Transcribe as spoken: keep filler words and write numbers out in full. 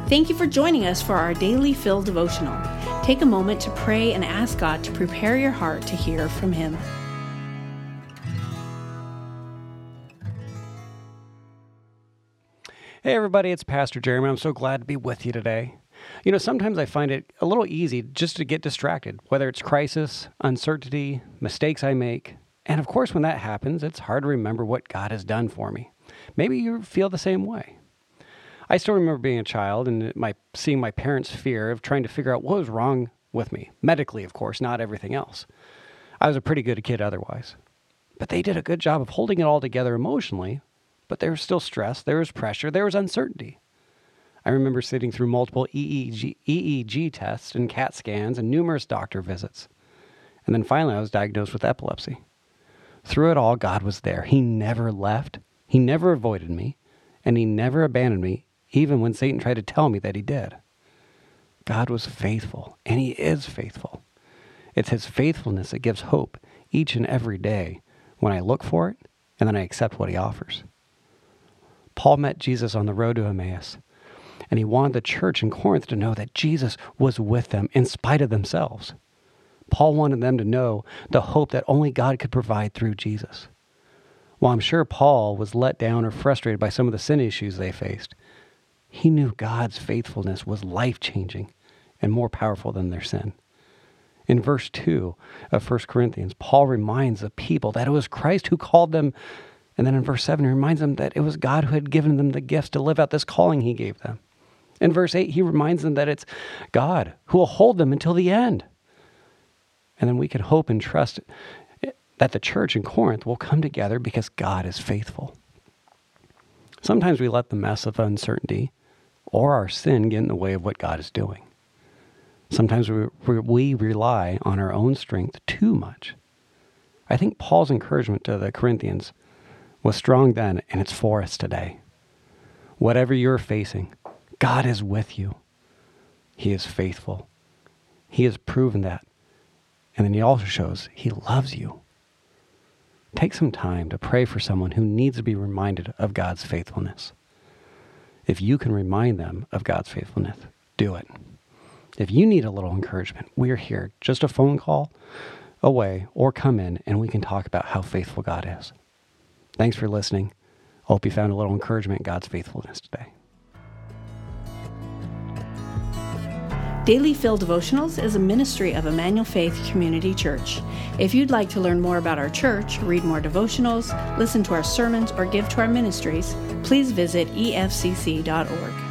Thank you for joining us for our Daily Fill devotional. Take a moment to pray and ask God to prepare your heart to hear from Him. Hey everybody, it's Pastor Jeremy. I'm so glad to be with you today. You know, sometimes I find it a little easy just to get distracted, whether it's crisis, uncertainty, mistakes I make. And of course, when that happens, it's hard to remember what God has done for me. Maybe you feel the same way. I still remember being a child and my seeing my parents' fear of trying to figure out what was wrong with me. Medically, of course, not everything else. I was a pretty good kid otherwise. But they did a good job of holding it all together emotionally, but there was still stress, there was pressure, there was uncertainty. I remember sitting through multiple E E G, E E G tests and CAT scans and numerous doctor visits. And then finally I was diagnosed with epilepsy. Through it all, God was there. He never left. He never avoided me. And He never abandoned me, even when Satan tried to tell me that He did. God was faithful, and He is faithful. It's His faithfulness that gives hope each and every day when I look for it and then I accept what He offers. Paul met Jesus on the road to Emmaus, and he wanted the church in Corinth to know that Jesus was with them in spite of themselves. Paul wanted them to know the hope that only God could provide through Jesus. While I'm sure Paul was let down or frustrated by some of the sin issues they faced, he knew God's faithfulness was life-changing and more powerful than their sin. In verse two of First Corinthians, Paul reminds the people that it was Christ who called them. And then in verse seven, he reminds them that it was God who had given them the gifts to live out this calling He gave them. In verse eight, he reminds them that it's God who will hold them until the end. And then we can hope and trust that the church in Corinth will come together because God is faithful. Sometimes we let the mess of uncertainty or our sin get in the way of what God is doing. Sometimes we, we rely on our own strength too much. I think Paul's encouragement to the Corinthians was strong then, and it's for us today. Whatever you're facing, God is with you. He is faithful. He has proven that. And then He also shows He loves you. Take some time to pray for someone who needs to be reminded of God's faithfulness. If you can remind them of God's faithfulness, do it. If you need a little encouragement, we're here. Just a phone call away or come in and we can talk about how faithful God is. Thanks for listening. I hope you found a little encouragement in God's faithfulness today. Daily Fill Devotionals is a ministry of Emmanuel Faith Community Church. If you'd like to learn more about our church, read more devotionals, listen to our sermons, or give to our ministries, please visit E F C C dot org.